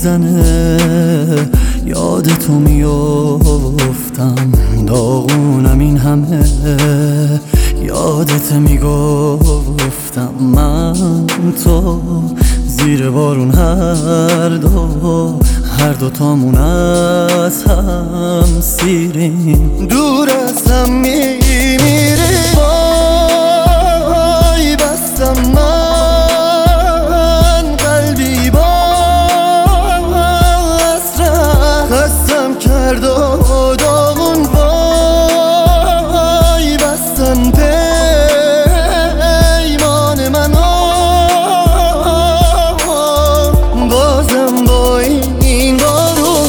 میزنه، یاد تو میافتم، داغونم این همه، یادت میگفتم من تو زیر بارون هر دو تامون از هم سیریم، دور از هم میمیریم. وای بستم من قلبی با حسرت، خستم کرد و داغون. وای بستم پیمان منو، بازم با این بارون.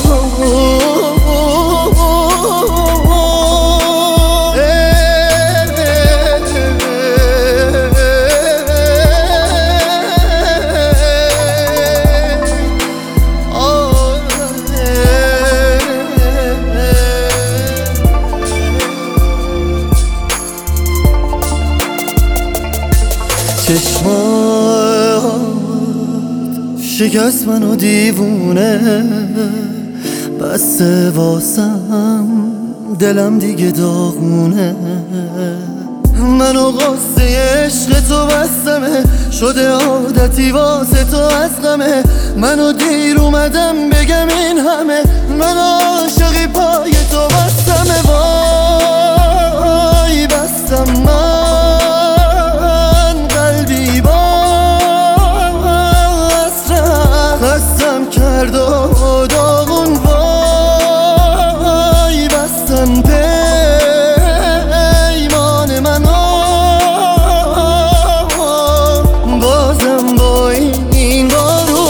چشمات شکست منو دیوونه، بسته واسم دلم دیگه داغونه. منو قصه عشق تو بستمه، شده عادتی واسه تو از غمه. منو دیر اومدم بگم این همه، من عاشقی پای تو بستمه. وای بستم من قلبی با حسرت، خستم کرد و داغون. وای بستم پیمان منو، بازم با این بارون.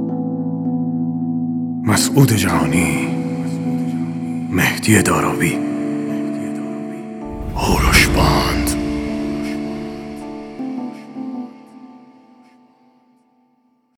مسعود جهانی، مهدی داراوی.